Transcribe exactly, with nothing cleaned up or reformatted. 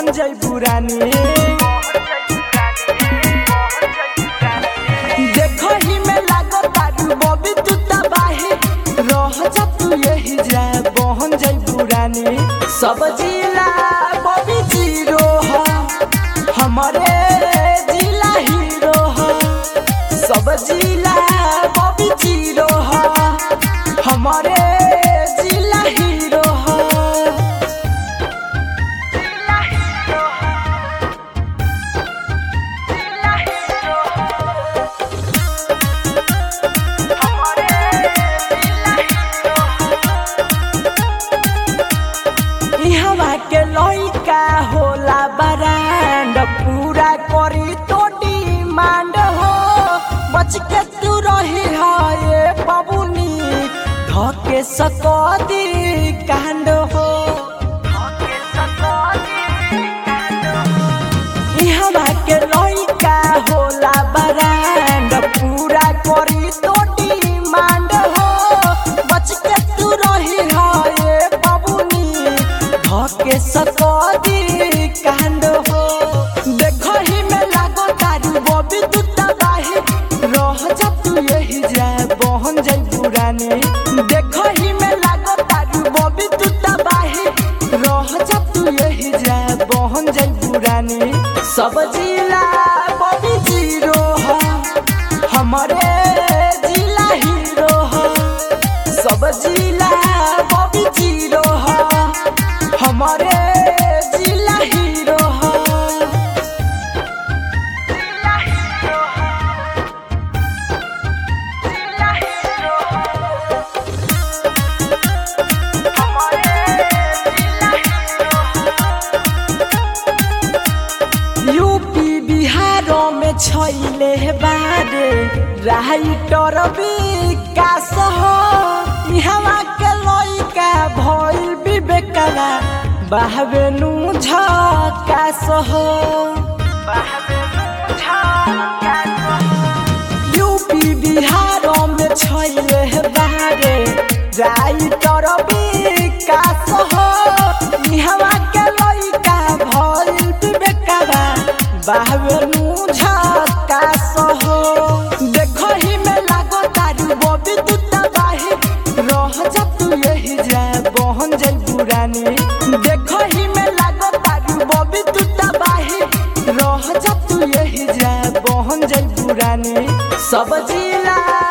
बहन जाई पुरानी। देखो ही में लागो तारू बबी तू तबाही, रह जा तू यही जा बहन जाई पुरानी। सब जिला बबी जीरो है, हमारे जिला हीरो है। सब जिला बबी जीरो है, हमारे जिला हीरो है। इहवा के लइका होला बरांड, पूरा करी तो डिमांड हो। बच के तू रही है ये बबुनी, धके सकदी कांड हो। इहवा के लइका होला बरांड, पूरा करी तो डिमांड हो। बच के तू रही है ये बबुनी, धके सकदी कांड हो। देखो ही में लागो तारू बबी तू तबाही, रह जा तू यही जा बहन जाई पुरानी। देखो ही में लागो तारू बबी तू तबाही, रह जा तू यही जा बहन जाई पुरानी। सब जिला बबी जीरो है, हमारे जिला हीरो है। सब जिला बबी जीरो है, हमारे जिला हीरो है। यूपी बिहारों में छैले बारे राइटर विकास हो। इहवा के लइका भइल विवेकवा बाहबे नु झकास हो। यूपी बिहारों में छैले बारे राइटर विकास हो। इहवा के लइका भइल विवेकवा बाहबे नु झकास हो। देखो ही में लागो तारू बबी तू तबाही, रह जा तू यही जा बहन जाई पुरानी। देखो ही में लागो तारू बबी तू तबाही, रह जा तू यही जा बहन जाई पुरानी। सब जिला